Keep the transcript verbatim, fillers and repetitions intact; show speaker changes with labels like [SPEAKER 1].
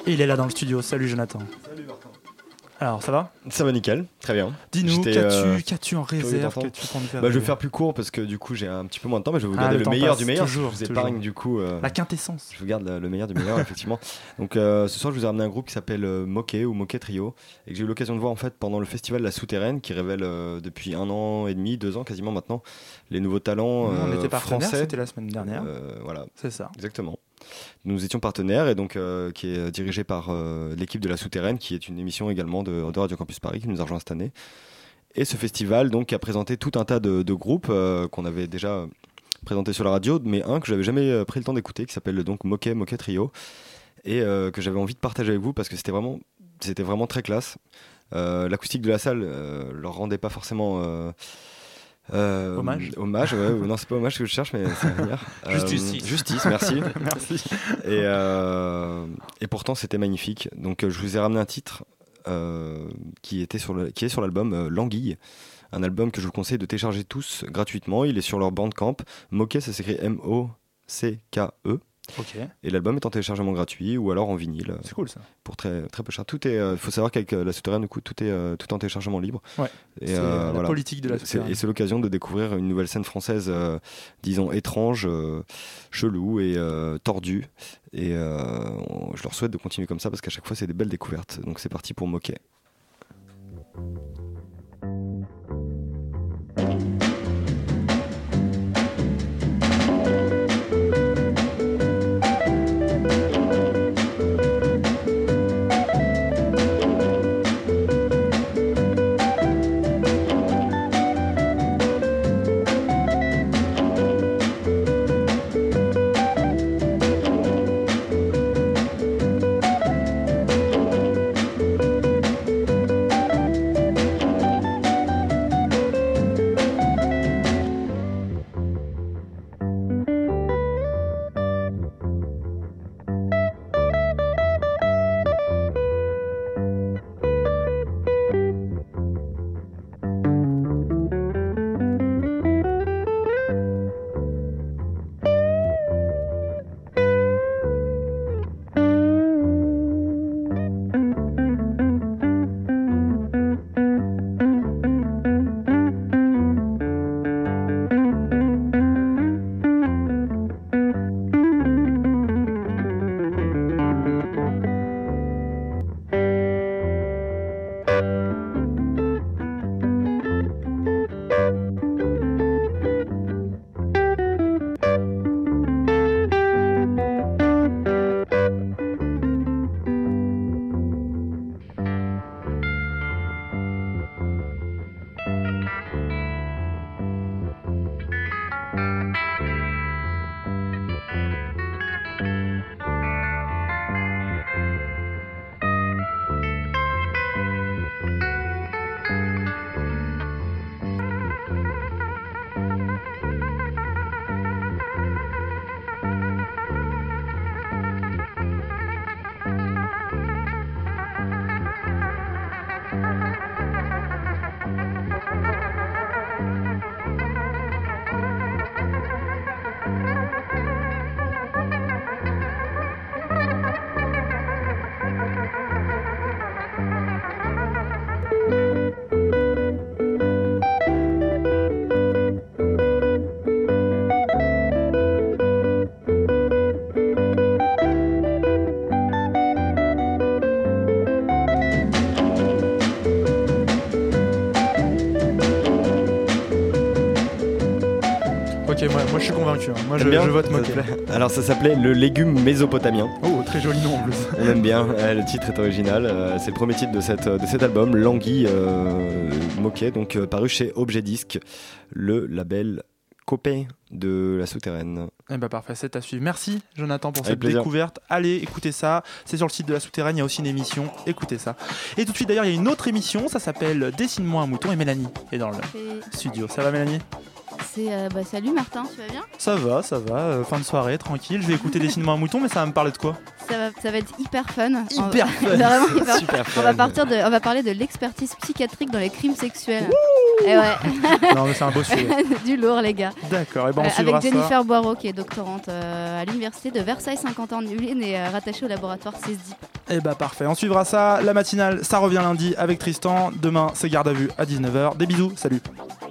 [SPEAKER 1] Et il est là dans le studio. Salut Jonathan.
[SPEAKER 2] Salut Martin.
[SPEAKER 1] Alors, ça va ?
[SPEAKER 2] Ça va nickel, très bien.
[SPEAKER 1] Dis-nous,
[SPEAKER 2] J'étais,
[SPEAKER 1] qu'as-tu,
[SPEAKER 2] euh,
[SPEAKER 1] qu'as-tu en réserve qu'as-tu pour nous faire
[SPEAKER 2] bah, Je vais
[SPEAKER 1] rêver
[SPEAKER 2] faire plus court parce que du coup j'ai un petit peu moins de temps, mais je vais vous
[SPEAKER 1] Ah,
[SPEAKER 2] garder
[SPEAKER 1] le
[SPEAKER 2] le,
[SPEAKER 1] temps
[SPEAKER 2] meilleur
[SPEAKER 1] passe,
[SPEAKER 2] du meilleur.
[SPEAKER 1] toujours,
[SPEAKER 2] je vous épargne
[SPEAKER 1] toujours.
[SPEAKER 2] du coup. Euh,
[SPEAKER 1] La quintessence.
[SPEAKER 2] Je vous garde le, le meilleur du meilleur, effectivement. Donc euh, ce soir, je vous ai ramené un groupe qui s'appelle euh, Moquet ou Moquet Trio et que j'ai eu l'occasion de voir en fait pendant le festival La Souterraine qui révèle euh, depuis un an et demi, deux ans quasiment maintenant, les nouveaux talents euh,
[SPEAKER 1] On était partenaires,
[SPEAKER 2] français.
[SPEAKER 1] c'était la semaine dernière.
[SPEAKER 2] Euh, voilà.
[SPEAKER 1] C'est ça.
[SPEAKER 2] Exactement. Nous étions partenaires et donc euh, qui est dirigé par euh, l'équipe de La Souterraine, qui est une émission également de, de Radio Campus Paris qui nous a rejoint cette année. Et ce festival donc a présenté tout un tas de, de groupes euh, qu'on avait déjà présentés sur la radio, mais un que j'avais jamais pris le temps d'écouter, qui s'appelle donc Moquet Moquet Trio, et euh, que j'avais envie de partager avec vous parce que c'était vraiment, c'était vraiment très classe. Euh, l'acoustique de la salle euh, leur rendait pas forcément euh, Euh,
[SPEAKER 1] hommage
[SPEAKER 2] hommage ouais, non c'est pas hommage que je cherche mais c'est venir.
[SPEAKER 1] Justice
[SPEAKER 2] euh, justice merci
[SPEAKER 1] merci
[SPEAKER 2] et, euh, et pourtant c'était magnifique. Donc euh, je vous ai ramené un titre euh, qui, était sur le, qui est sur l'album euh, L'Anguille, un album que je vous conseille de télécharger tous gratuitement. Il est sur leur Bandcamp. Moquet, ça s'écrit M O C K E.
[SPEAKER 1] Ok.
[SPEAKER 2] Et l'album est en téléchargement gratuit ou alors en vinyle.
[SPEAKER 1] C'est cool ça.
[SPEAKER 2] Pour très, très peu cher. Tout est, il euh, faut savoir qu'avec euh, La Souterraine, du coup, tout est euh, tout en téléchargement libre.
[SPEAKER 1] Ouais.
[SPEAKER 2] Et,
[SPEAKER 1] c'est
[SPEAKER 2] euh,
[SPEAKER 1] la
[SPEAKER 2] voilà.
[SPEAKER 1] politique de La Souterraine.
[SPEAKER 2] C'est, et c'est l'occasion de découvrir une nouvelle scène française, euh, disons étrange, euh, chelou et euh, tordue. Et euh, on, je leur souhaite de continuer comme ça parce qu'à chaque fois, c'est des belles découvertes. Donc c'est parti pour Moquet.
[SPEAKER 1] Ok, moi, moi je suis convaincu. Hein. Moi je,
[SPEAKER 2] bien,
[SPEAKER 1] je vote Moquet.
[SPEAKER 2] Alors ça s'appelait Le Légume Mésopotamien.
[SPEAKER 1] Oh, très joli nom en plus.
[SPEAKER 2] On aime bien, euh, le titre est original. Euh, c'est le premier titre de, cette, de cet album, L'Anguille euh, Moquet, donc euh, paru chez Objet Disque, le label copain de La Souterraine.
[SPEAKER 1] Eh ben parfait, c'est à suivre. Merci Jonathan pour
[SPEAKER 2] Avec
[SPEAKER 1] cette
[SPEAKER 2] plaisir.
[SPEAKER 1] découverte. Allez, écoutez ça. C'est sur le site de La Souterraine, il y a aussi une émission. Écoutez ça. Et tout de suite d'ailleurs, il y a une autre émission, ça s'appelle Dessine-moi un mouton et Mélanie est dans le
[SPEAKER 3] Et
[SPEAKER 1] studio. Ça va Mélanie ?
[SPEAKER 3] c'est euh, bah, salut Martin, tu vas bien?
[SPEAKER 1] Ça va, ça va. Euh, fin de soirée, tranquille. Je vais écouter Dessine-moi un mouton, mais ça va me parler de quoi?
[SPEAKER 3] Ça va, ça va être hyper fun.
[SPEAKER 1] Hyper
[SPEAKER 3] on
[SPEAKER 1] fun.
[SPEAKER 3] va... Vraiment hyper
[SPEAKER 2] Super
[SPEAKER 3] on va
[SPEAKER 2] fun.
[SPEAKER 3] partir de, on va parler de l'expertise psychiatrique dans les crimes sexuels. Et ouais,
[SPEAKER 1] Non, mais c'est un beau sujet.
[SPEAKER 3] du lourd les gars.
[SPEAKER 1] D'accord, et ben on
[SPEAKER 3] Euh,
[SPEAKER 1] suivra
[SPEAKER 3] avec
[SPEAKER 1] ça.
[SPEAKER 3] Jennifer Boireau qui est doctorante euh, à l'université de Versailles-Saint-Quentin-en-Yvelines et euh, rattachée au laboratoire C E S D I P.
[SPEAKER 1] Et bah parfait, on suivra ça. La matinale, ça revient lundi avec Tristan. Demain, c'est garde à vue à dix-neuf heures. Des bisous, salut.